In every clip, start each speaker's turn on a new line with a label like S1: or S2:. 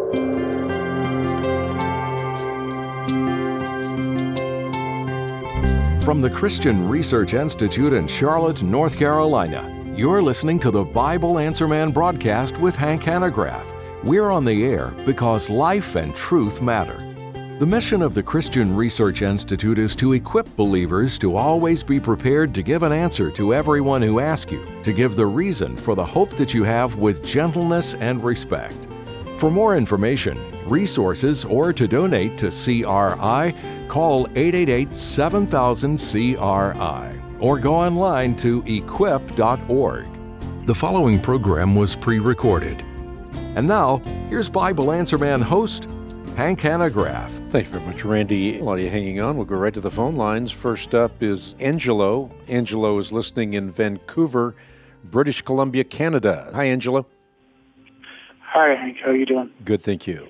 S1: From the Christian Research Institute in Charlotte, North Carolina, you're listening to the Bible Answer Man broadcast with Hank Hanegraaff. We're on the air because life and truth matter. The mission of the Christian Research Institute is to equip believers to always be prepared to give an answer to everyone who asks you, to give the reason for the hope that you have with gentleness and respect. For more information, resources, or to donate to CRI, call 888-7000-CRI or go online to equip.org. The following program was pre-recorded. And now, here's Bible Answer Man host, Hank Hanegraaff.
S2: Thank you very much, Randy. A lot of you hanging on. We'll go right to the phone lines. First up is Angelo. Angelo is listening in Vancouver, British Columbia, Canada. Hi, Angelo.
S3: Hi, Hank. How are you doing?
S2: Good, thank you.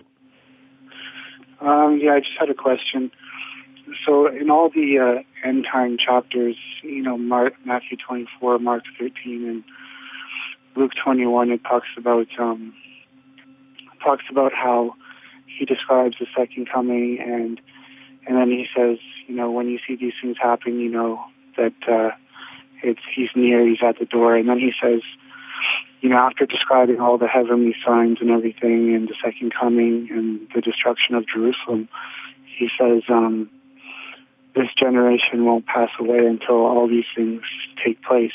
S3: I just had a question. So in all the end time chapters, Matthew 24, Mark 13, and Luke 21, it talks about how he describes the second coming, and then he says, when you see these things happen, that he's near, he's at the door, and then he says, after describing all the heavenly signs and everything, and the second coming and the destruction of Jerusalem, he says, this generation won't pass away until all these things take place.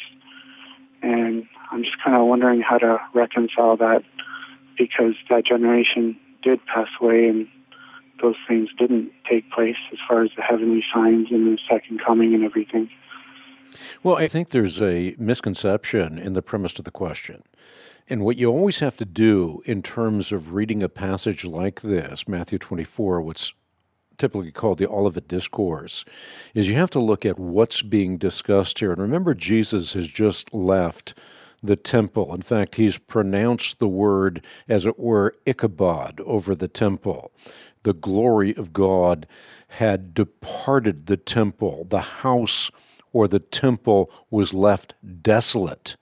S3: And I'm just kind of wondering how to reconcile that, because that generation did pass away and those things didn't take place as far as the heavenly signs and the second coming and everything.
S2: Well, I think there's a misconception in the premise of the question. And what you always have to do in terms of reading a passage like this, Matthew 24, what's typically called the Olivet Discourse, is you have to look at what's being discussed here. And remember, Jesus has just left the temple. In fact, he's pronounced the word, as it were, Ichabod over the temple. The glory of God had departed the temple. The house or the temple was left desolate.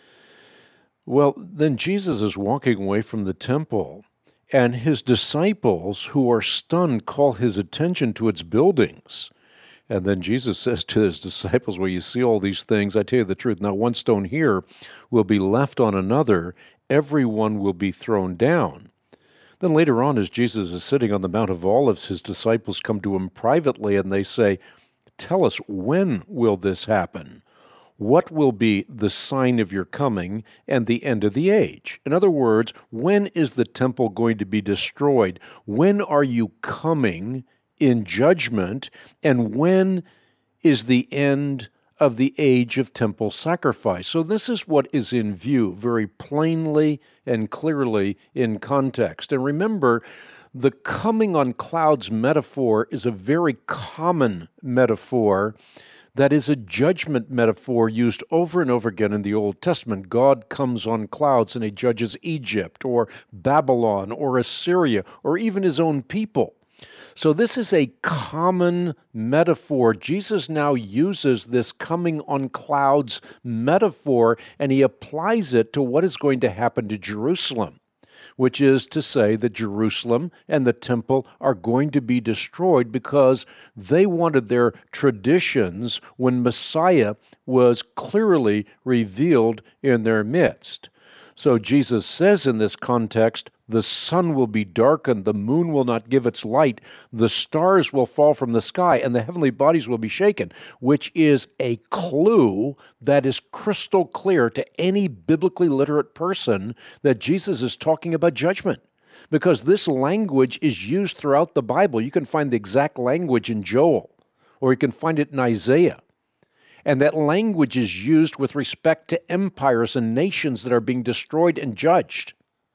S2: Well, then Jesus is walking away from the temple, and his disciples, who are stunned, call his attention to its buildings. And then Jesus says to his disciples, well, you see all these things, I tell you the truth, not one stone here will be left on another, everyone will be thrown down. Then later on, as Jesus is sitting on the Mount of Olives, his disciples come to him privately and they say, tell us, when will this happen? What will be the sign of your coming and the end of the age? In other words, when is the temple going to be destroyed? When are you coming in judgment? And when is the end of the age of temple sacrifice? So this is what is in view very plainly and clearly in context. And remember, the coming on clouds metaphor is a very common metaphor that is a judgment metaphor used over and over again in the Old Testament. God comes on clouds and he judges Egypt or Babylon or Assyria or even his own people. So this is a common metaphor. Jesus now uses this coming on clouds metaphor and he applies it to what is going to happen to Jerusalem, which is to say that Jerusalem and the temple are going to be destroyed because they wanted their traditions when Messiah was clearly revealed in their midst. So Jesus says in this context, the sun will be darkened, the moon will not give its light, the stars will fall from the sky, and the heavenly bodies will be shaken, which is a clue that is crystal clear to any biblically literate person that Jesus is talking about judgment. Because this language is used throughout the Bible. You can find the exact language in Joel, or you can find it in Isaiah. And that language is used with respect to empires and nations that are being destroyed and judged.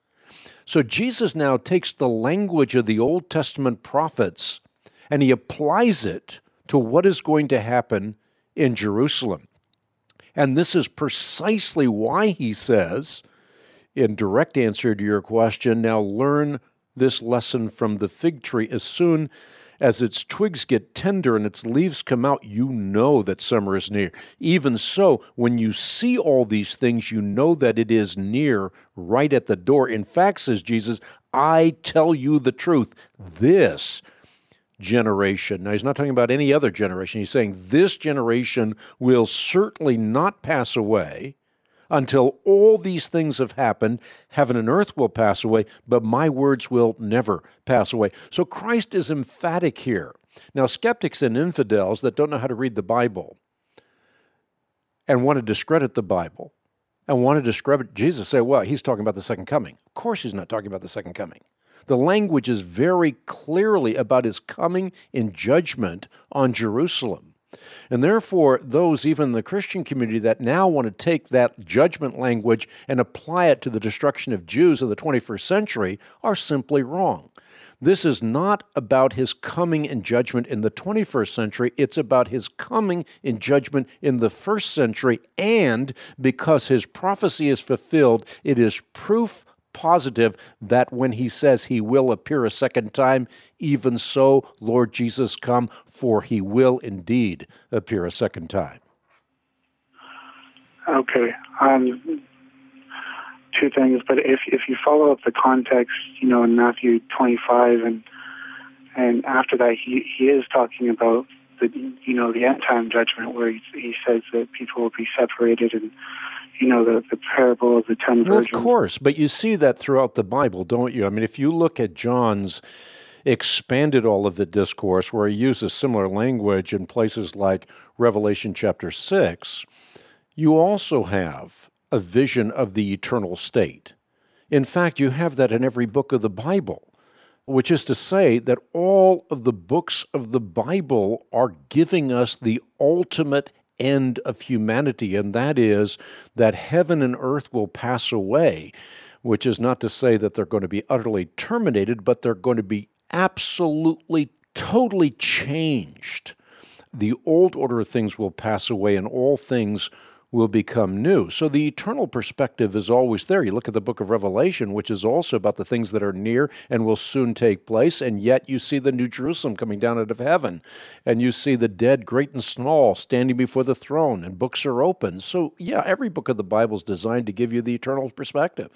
S2: So Jesus now takes the language of the Old Testament prophets and he applies it to what is going to happen in Jerusalem. And this is precisely why he says, in direct answer to your question, now learn this lesson from the fig tree. As soon As its twigs get tender and its leaves come out, you know that summer is near. Even so, when you see all these things, you know that it is near, right at the door. In fact, says Jesus, I tell you the truth, this generation. Now, he's not talking about any other generation. He's saying this generation will certainly not pass away until all these things have happened. Heaven and earth will pass away, but my words will never pass away. So Christ is emphatic here. Now, skeptics and infidels that don't know how to read the Bible and want to discredit the Bible and want to discredit Jesus say, well, he's talking about the second coming. Of course he's not talking about the second coming. The language is very clearly about his coming in judgment on Jerusalem. And therefore, those, even in the Christian community, that now want to take that judgment language and apply it to the destruction of Jews in the 21st century are simply wrong. This is not about his coming in judgment in the 21st century. It's about his coming in judgment in the first century. And because his prophecy is fulfilled, it is proof positive that when he says he will appear a second time, even so, Lord Jesus, come, for he will indeed appear a second time.
S3: Okay. Two things, but if you follow up the context, in Matthew 25, and after that, he is talking about the end time judgment, where he says that people will be separated, and the parable of the 10 virgins.
S2: Well, of course, but you see that throughout the Bible, don't you? I mean, if you look at John's expanded Olivet Discourse, where he uses similar language in places like Revelation chapter 6, you also have a vision of the eternal state. In fact, you have that in every book of the Bible, which is to say that all of the books of the Bible are giving us the ultimate end of humanity, and that is that heaven and earth will pass away, which is not to say that they're going to be utterly terminated, but they're going to be absolutely, totally changed. The old order of things will pass away, and all things will become new. So the eternal perspective is always there. You look at the book of Revelation, which is also about the things that are near and will soon take place, and yet you see the New Jerusalem coming down out of heaven, and you see the dead, great and small, standing before the throne, and books are open. So, yeah, every book of the Bible is designed to give you the eternal perspective.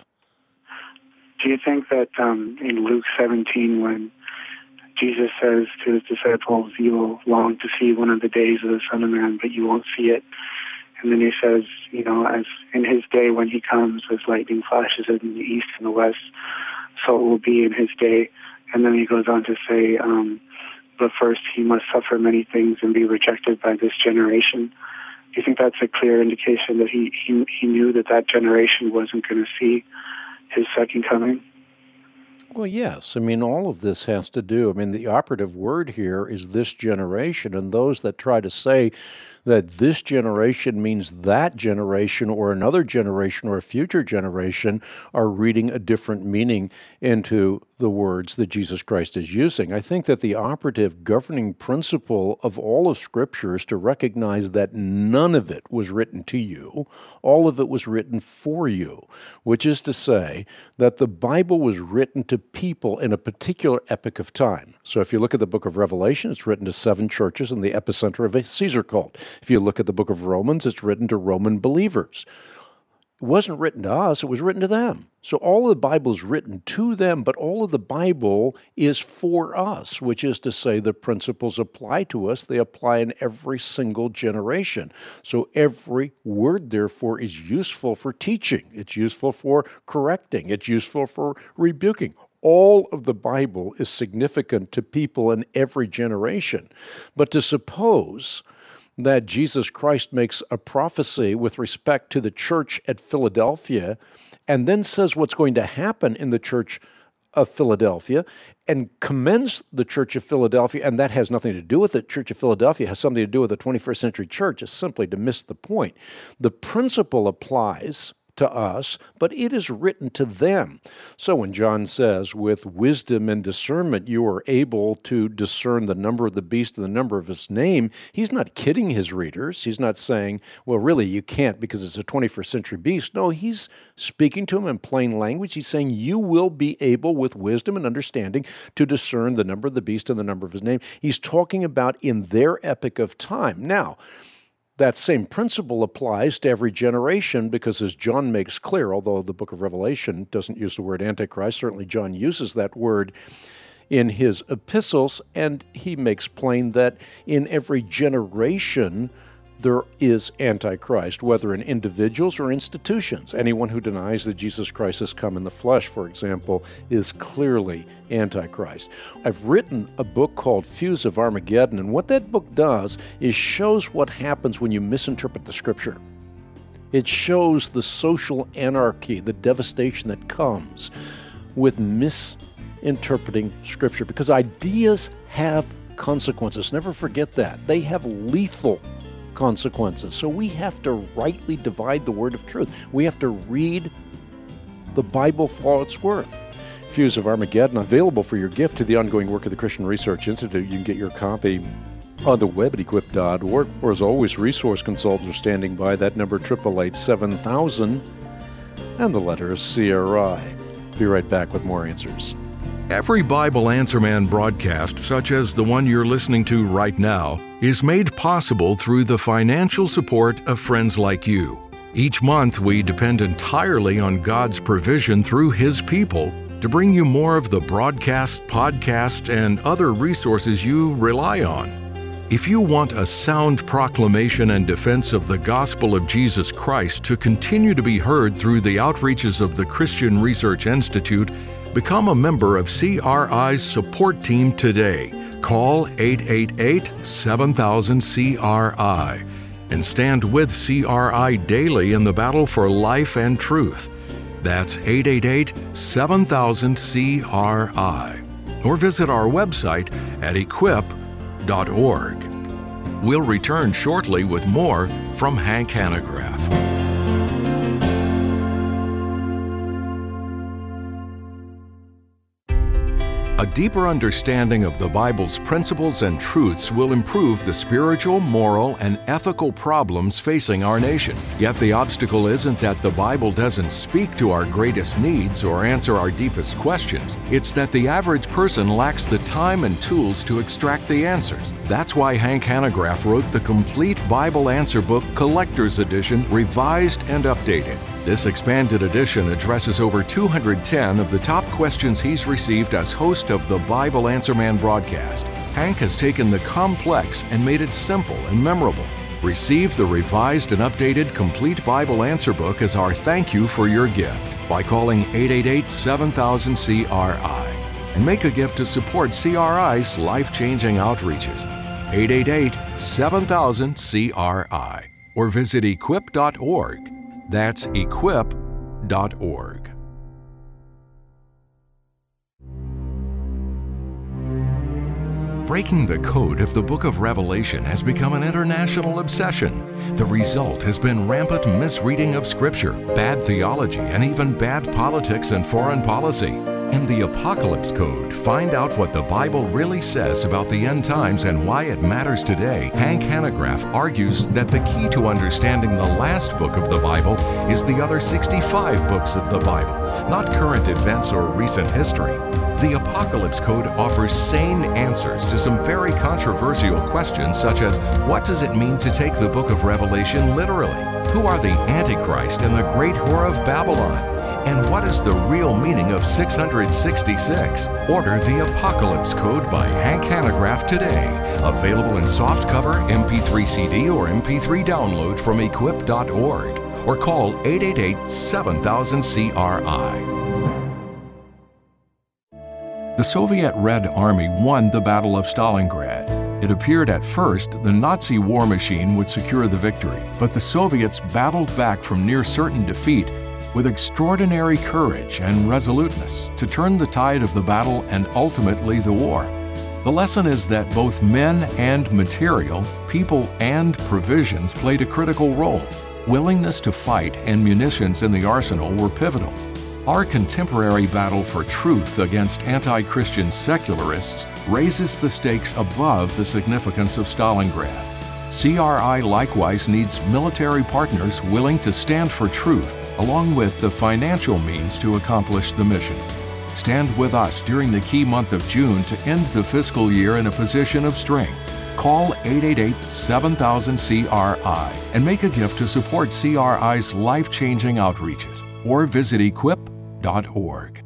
S3: Do you think that in Luke 17, when Jesus says to his disciples, you will long to see one of the days of the Son of Man, but you won't see it, and then he says, as in his day when he comes, as lightning flashes in the east and the west, so it will be in his day. And then he goes on to say, but first he must suffer many things and be rejected by this generation. Do you think that's a clear indication that he knew that generation wasn't going to see his second coming?
S2: Well, yes. I mean, all of this has to do, the operative word here is this generation, and those that try to say that this generation means that generation or another generation or a future generation are reading a different meaning into the words that Jesus Christ is using. I think that the operative governing principle of all of Scripture is to recognize that none of it was written to you. All of it was written for you, which is to say that the Bible was written to people in a particular epoch of time. So if you look at the book of Revelation, it's written to 7 churches in the epicenter of a Caesar cult. If you look at the book of Romans, it's written to Roman believers. It wasn't written to us, it was written to them. So all of the Bible is written to them, but all of the Bible is for us, which is to say the principles apply to us. They apply in every single generation. So every word, therefore, is useful for teaching. It's useful for correcting. It's useful for rebuking. All of the Bible is significant to people in every generation. But to suppose that Jesus Christ makes a prophecy with respect to the church at Philadelphia and then says what's going to happen in the church of Philadelphia and commends the church of Philadelphia, and that has nothing to do with it. Church of Philadelphia has something to do with the 21st century church, is simply to miss the point. The principle applies to us, but it is written to them. So when John says, with wisdom and discernment you are able to discern the number of the beast and the number of his name, he's not kidding his readers. He's not saying, well, really, you can't because it's a 21st century beast. No, he's speaking to them in plain language. He's saying you will be able, with wisdom and understanding, to discern the number of the beast and the number of his name. He's talking about in their epoch of time. Now, that same principle applies to every generation because, as John makes clear, although the book of Revelation doesn't use the word Antichrist, certainly John uses that word in his epistles, and he makes plain that in every generation there is Antichrist, whether in individuals or institutions. Anyone who denies that Jesus Christ has come in the flesh, for example, is clearly Antichrist. I've written a book called Fuse of Armageddon, and what that book does is shows what happens when you misinterpret the Scripture. It shows the social anarchy, the devastation that comes with misinterpreting Scripture, because ideas have consequences. Never forget that. They have lethal consequences. So we have to rightly divide the word of truth. We have to read the Bible for all it's worth. Fuse of Armageddon, available for your gift to the ongoing work of the Christian Research Institute. You can get your copy on the web at equip.org, or as always, resource consultants are standing by. That number, 888-7000, and the letter is CRI. Be right back with more answers.
S1: Every Bible Answer Man broadcast, such as the one you're listening to right now, is made possible through the financial support of friends like you. Each month, we depend entirely on God's provision through His people to bring you more of the broadcast, podcast, and other resources you rely on. If you want a sound proclamation and defense of the gospel of Jesus Christ to continue to be heard through the outreaches of the Christian Research Institute, become a member of CRI's support team today. Call 888-7000-CRI and stand with CRI daily in the battle for life and truth. That's 888-7000-CRI. Or visit our website at equip.org. We'll return shortly with more from Hank Hanegraaff. A deeper understanding of the Bible's principles and truths will improve the spiritual, moral, and ethical problems facing our nation. Yet the obstacle isn't that the Bible doesn't speak to our greatest needs or answer our deepest questions. It's that the average person lacks the time and tools to extract the answers. That's why Hank Hanegraaff wrote the complete Bible Answer Book Collector's Edition, revised and updated. This expanded edition addresses over 210 of the top questions he's received as host of the Bible Answer Man broadcast. Hank has taken the complex and made it simple and memorable. Receive the revised and updated Complete Bible Answer Book as our thank you for your gift by calling 888-7000-CRI and make a gift to support CRI's life-changing outreaches. 888-7000-CRI or visit equip.org. That's equip.org. Breaking the code of the book of Revelation has become an international obsession. The result has been rampant misreading of Scripture, bad theology, and even bad politics and foreign policy. In the Apocalypse Code, find out what the Bible really says about the end times and why it matters today. Hank Hanegraaff argues that the key to understanding the last book of the Bible is the other 65 books of the Bible, not current events or recent history. The Apocalypse Code offers sane answers to some very controversial questions, such as what does it mean to take the book of Revelation literally? Who are the Antichrist and the great whore of Babylon? And what is the real meaning of 666? Order the Apocalypse Code by Hank Hanegraaff today. Available in softcover, MP3 CD, or MP3 download from equip.org. Or call 888-7000-CRI. The Soviet Red Army won the Battle of Stalingrad. It appeared at first the Nazi war machine would secure the victory, but the Soviets battled back from near certain defeat with extraordinary courage and resoluteness to turn the tide of the battle and ultimately the war. The lesson is that both men and material, people and provisions played a critical role. willingness to fight and munitions in the arsenal were pivotal. Our contemporary battle for truth against anti-Christian secularists raises the stakes above the significance of Stalingrad. CRI likewise needs military partners willing to stand for truth, along with the financial means to accomplish the mission. Stand with us during the key month of June to end the fiscal year in a position of strength. Call 888-7000-CRI and make a gift to support CRI's life-changing outreaches, or visit equip.org.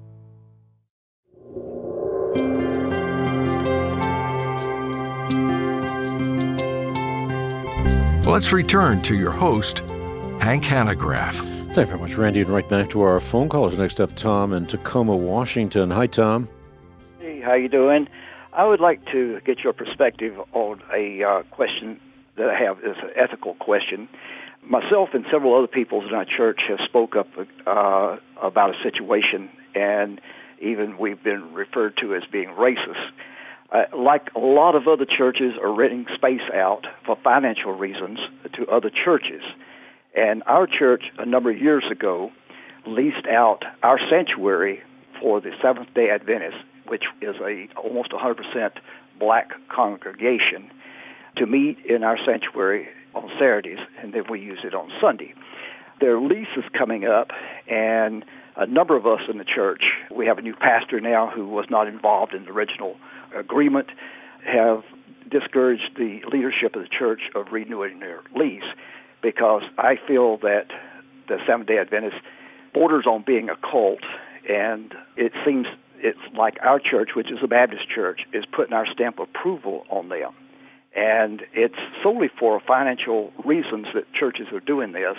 S1: Let's return to your host, Hank Hanegraaff.
S2: Thank you very much, Randy. And right back to our phone callers. Next up, Tom in Tacoma, Washington. Hi, Tom.
S4: Hey, how you doing? I would like to get your perspective on a question that I have. It's an ethical question. Myself and several other people in our church have spoke up about a situation, and even we've been referred to as being racist. Like a lot of other churches are renting space out for financial reasons to other churches. And our church, a number of years ago, leased out our sanctuary for the Seventh-day Adventists, which is almost 100% black congregation, to meet in our sanctuary on Saturdays, and then we use it on Sunday. Their lease is coming up, and a number of us in the church, we have a new pastor now who was not involved in the original agreement, have discouraged the leadership of the church of renewing their lease, because I feel that the Seventh-day Adventist borders on being a cult, and it seems it's like our church, which is a Baptist church, is putting our stamp of approval on them. And it's solely for financial reasons that churches are doing this,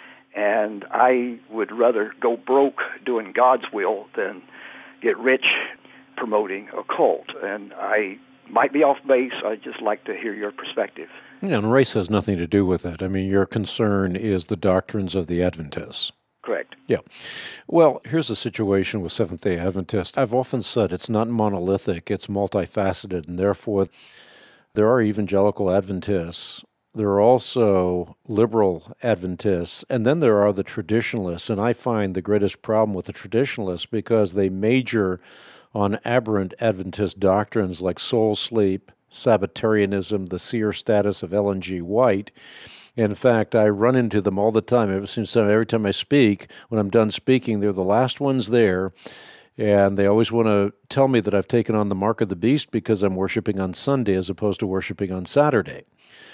S4: and I would rather go broke doing God's will than get rich promoting a cult. And I might be off base. I'd just like to hear your perspective.
S2: Yeah, and race has nothing to do with it. I mean, your concern is the doctrines of the Adventists.
S4: Correct.
S2: Yeah. Well, here's the situation with Seventh-day Adventists. I've often said it's not monolithic, it's multifaceted, and therefore there are evangelical Adventists, there are also liberal Adventists, and then there are the traditionalists. And I find the greatest problem with the traditionalists because they major on aberrant Adventist doctrines like soul sleep, Sabbatarianism, the seer status of Ellen G. White. In fact, I run into them all the time. Every time I speak, when I'm done speaking, they're the last ones there. And they always want to tell me that I've taken on the mark of the beast because I'm worshiping on Sunday as opposed to worshiping on Saturday.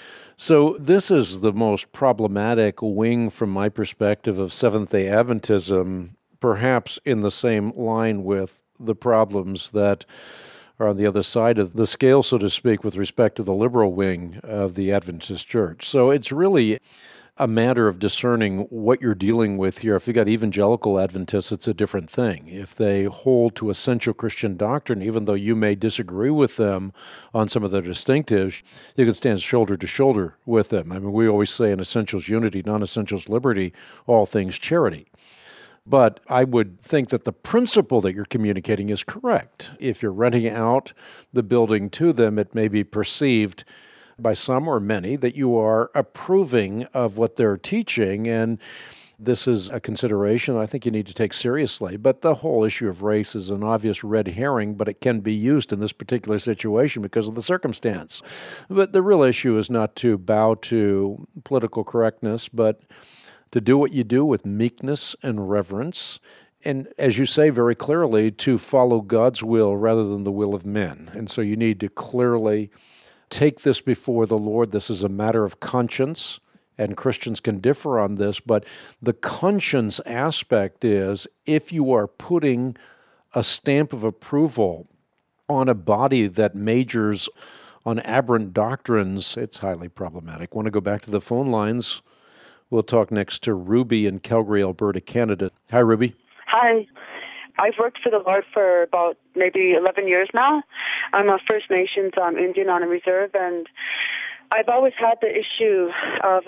S2: So this is the most problematic wing from my perspective of Seventh-day Adventism, perhaps in the same line with the problems that are on the other side of the scale, so to speak, with respect to the liberal wing of the Adventist church. So it's really a matter of discerning what you're dealing with here. If you've got evangelical Adventists, it's a different thing. If they hold to essential Christian doctrine, even though you may disagree with them on some of the distinctives, you can stand shoulder to shoulder with them. I mean, we always say in essentials unity, non-essentials liberty, all things charity. But I would think that the principle that you're communicating is correct. If you're renting out the building to them, it may be perceived by some or many that you are approving of what they're teaching, and this is a consideration I think you need to take seriously. But the whole issue of race is an obvious red herring, but it can be used in this particular situation because of the circumstance. But the real issue is not to bow to political correctness, but to do what you do with meekness and reverence, and as you say very clearly, to follow God's will rather than the will of men. And so you need to clearly take this before the Lord. This is a matter of conscience, and Christians can differ on this, but the conscience aspect is if you are putting a stamp of approval on a body that majors on aberrant doctrines, it's highly problematic. Want to go back to the phone lines? We'll talk next to Ruby in Calgary, Alberta, Canada. Hi, Ruby.
S5: Hi. I've worked for the Lord for about maybe 11 years now. I'm a First Nations Indian on a reserve, and I've always had the issue of,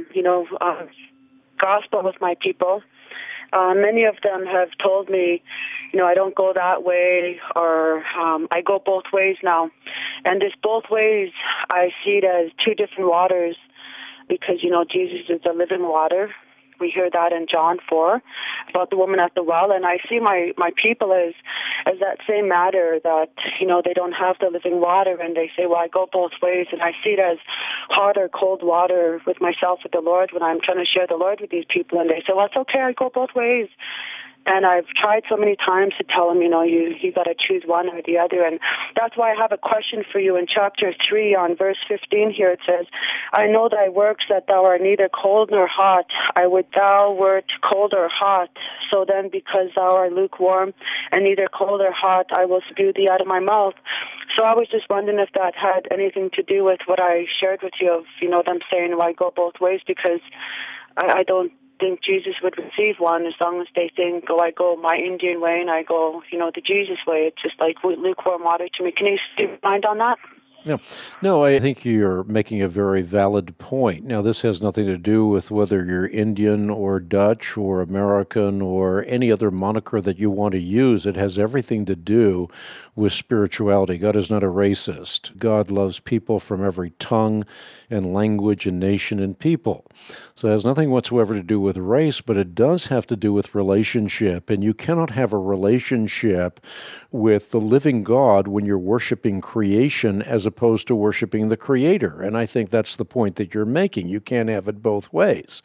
S5: gospel with my people. Many of them have told me, I don't go that way, or I go both ways now. And this both ways, I see it as two different waters, because, Jesus is the living water. We hear that in John 4 about the woman at the well, and I see my people as that same matter that, they don't have the living water, and they say, well, I go both ways, and I see it as hot or cold water with myself, with the Lord, when I'm trying to share the Lord with these people, and they say, well, it's okay, I go both ways. And I've tried so many times to tell them, you got to choose one or the other. And that's why I have a question for you in chapter 3 on verse 15 here. It says, I know thy works, that thou art neither cold nor hot. I would thou wert cold or hot. So then, because thou art lukewarm and neither cold or hot, I will spew thee out of my mouth. So I was just wondering if that had anything to do with what I shared with you of, them saying, well, I go both ways, because I don't think Jesus would receive one as long as they think, I go my Indian way and I go, the Jesus way. It's just like lukewarm water to me. Can you speak your mind on that?
S2: No, I think you're making a very valid point. Now, this has nothing to do with whether you're Indian or Dutch or American or any other moniker that you want to use. It has everything to do with spirituality. God is not a racist. God loves people from every tongue and language and nation and people. So it has nothing whatsoever to do with race, but it does have to do with relationship. And you cannot have a relationship with the living God when you're worshiping creation as opposed to worshiping the Creator. And I think that's the point that you're making. You can't have it both ways.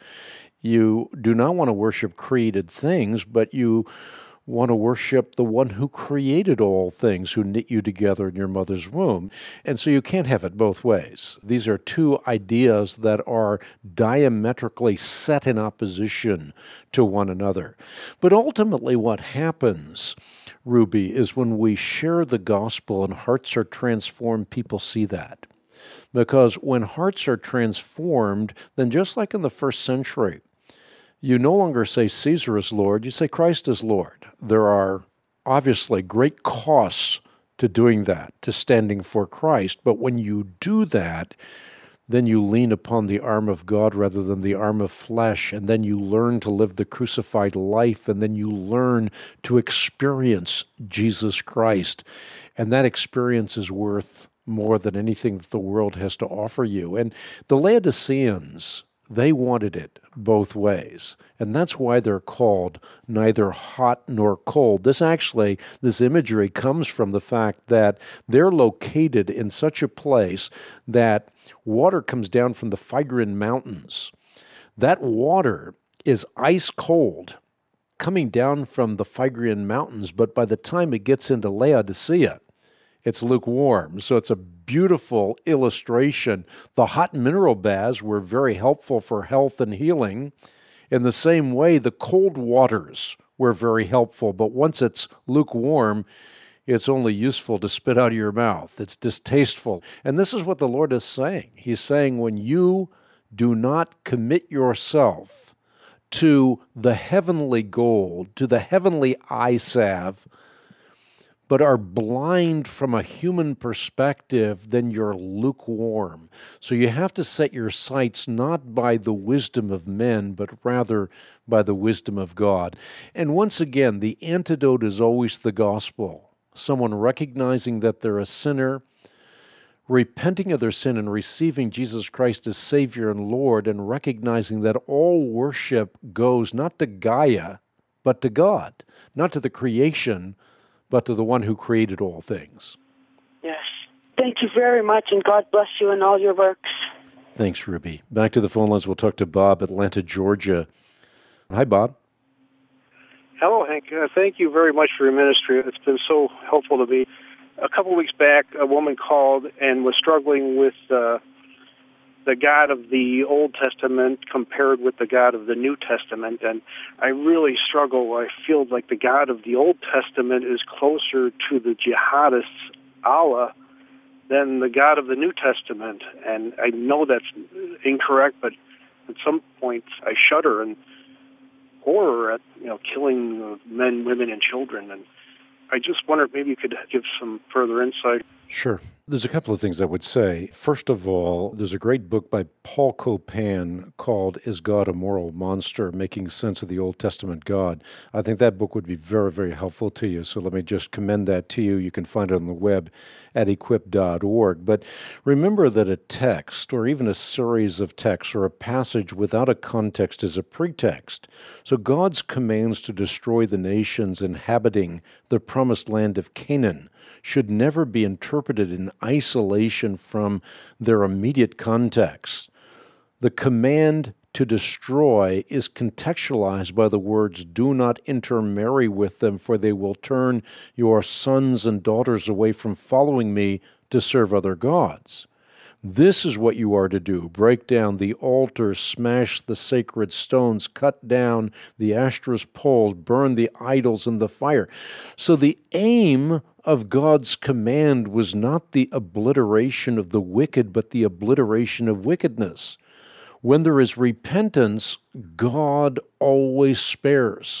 S2: You do not want to worship created things, but you want to worship the one who created all things, who knit you together in your mother's womb. And so you can't have it both ways. These are two ideas that are diametrically set in opposition to one another. But ultimately what happens, Ruby, is when we share the gospel and hearts are transformed, people see that. Because when hearts are transformed, then just like in the first century, you no longer say Caesar is Lord, you say Christ is Lord. There are obviously great costs to doing that, to standing for Christ. But when you do that, then you lean upon the arm of God rather than the arm of flesh, and then you learn to live the crucified life, and then you learn to experience Jesus Christ. And that experience is worth more than anything that the world has to offer you. And the Laodiceans, they wanted it both ways. And that's why they're called neither hot nor cold. This imagery comes from the fact that they're located in such a place that water comes down from the Phrygian mountains. That water is ice cold coming down from the Phrygian mountains, but by the time it gets into Laodicea, it's lukewarm. So it's a beautiful illustration. The hot mineral baths were very helpful for health and healing. In the same way, the cold waters were very helpful, but once it's lukewarm, it's only useful to spit out of your mouth. It's distasteful. And this is what the Lord is saying. He's saying when you do not commit yourself to the heavenly gold, to the heavenly eye salve, but are blind from a human perspective, then you're lukewarm. So you have to set your sights not by the wisdom of men, but rather by the wisdom of God. And once again, the antidote is always the gospel. Someone recognizing that they're a sinner, repenting of their sin and receiving Jesus Christ as Savior and Lord, and recognizing that all worship goes not to Gaia, but to God, not to the creation, but to the one who created all things.
S5: Yes. Thank you very much, and God bless you in all your works.
S2: Thanks, Ruby. Back to the phone lines. We'll talk to Bob, Atlanta, Georgia. Hi, Bob.
S6: Hello, Hank. Thank you very much for your ministry. It's been so helpful to me. A couple of weeks back, a woman called and was struggling with the God of the Old Testament compared with the God of the New Testament, and I really struggle. I feel like the God of the Old Testament is closer to the jihadists' Allah than the God of the New Testament, and I know that's incorrect, but at some points I shudder and horror at killing men, women, and children. And I just wonder if maybe you could give some further insight.
S2: Sure. There's a couple of things I would say. First of all, there's a great book by Paul Copan called Is God a Moral Monster? Making Sense of the Old Testament God. I think that book would be very, very helpful to you. So let me just commend that to you. You can find it on the web at equip.org. But remember that a text, or even a series of texts, or a passage without a context is a pretext. So God's commands to destroy the nations inhabiting the promised land of Canaan should never be interpreted in isolation from their immediate context. The command to destroy is contextualized by the words, "Do not intermarry with them, for they will turn your sons and daughters away from following me to serve other gods." This is what you are to do. Break down the altars, smash the sacred stones, cut down the Ashtoreth's poles, burn the idols in the fire. So the aim of God's command was not the obliteration of the wicked, but the obliteration of wickedness. When there is repentance, God always spares.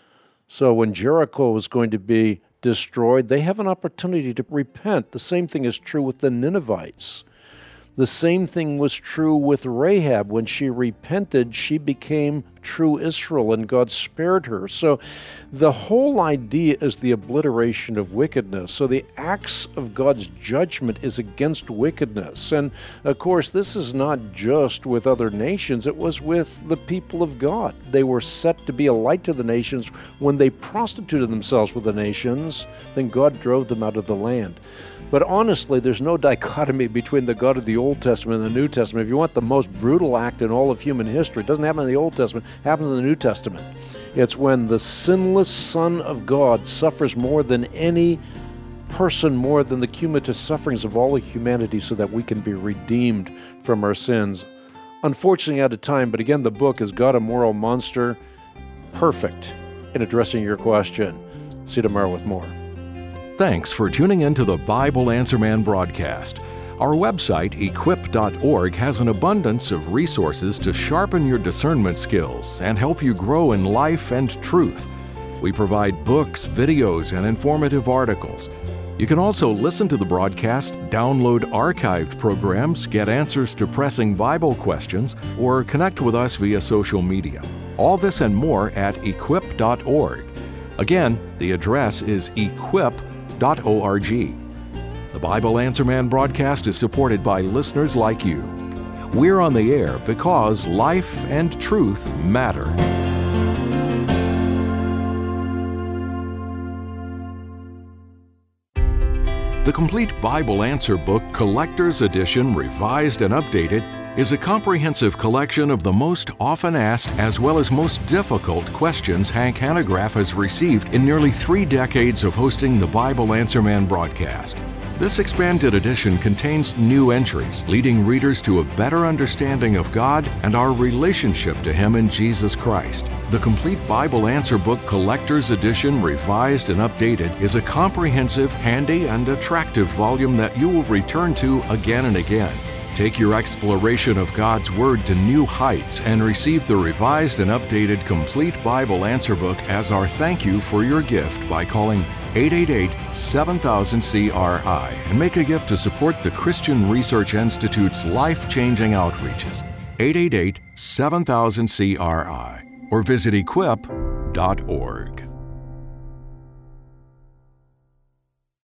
S2: So when Jericho is going to be destroyed, they have an opportunity to repent. The same thing is true with the Ninevites. The same thing was true with Rahab. When she repented, she became true Israel, and God spared her. So the whole idea is the obliteration of wickedness. So the acts of God's judgment is against wickedness. And of course, this is not just with other nations. It was with the people of God. They were set to be a light to the nations. When they prostituted themselves with the nations, then God drove them out of the land. But honestly, there's no dichotomy between the God of the Old Testament and the New Testament. If you want the most brutal act in all of human history, it doesn't happen in the Old Testament, it happens in the New Testament. It's when the sinless Son of God suffers more than any person, more than the cumulative sufferings of all of humanity, so that we can be redeemed from our sins. Unfortunately, out of time, but again, the book Is God a Moral Monster? Perfect in addressing your question. See you tomorrow with more.
S1: Thanks for tuning in to the Bible Answer Man broadcast. Our website, equip.org, has an abundance of resources to sharpen your discernment skills and help you grow in life and truth. We provide books, videos, and informative articles. You can also listen to the broadcast, download archived programs, get answers to pressing Bible questions, or connect with us via social media. All this and more at equip.org. Again, the address is equip.org. The Bible Answer Man broadcast is supported by listeners like you. We're on the air because life and truth matter. The Complete Bible Answer Book Collector's Edition, Revised and Updated, is a comprehensive collection of the most often asked as well as most difficult questions Hank Hanegraaff has received in nearly 3 decades of hosting the Bible Answer Man broadcast. This expanded edition contains new entries, leading readers to a better understanding of God and our relationship to Him in Jesus Christ. The Complete Bible Answer Book Collector's Edition, Revised and Updated, is a comprehensive, handy, and attractive volume that you will return to again and again. Take your exploration of God's Word to new heights and receive the revised and updated Complete Bible Answer Book as our thank you for your gift by calling 888-7000-CRI and make a gift to support the Christian Research Institute's life-changing outreaches. 888-7000-CRI or visit equip.org.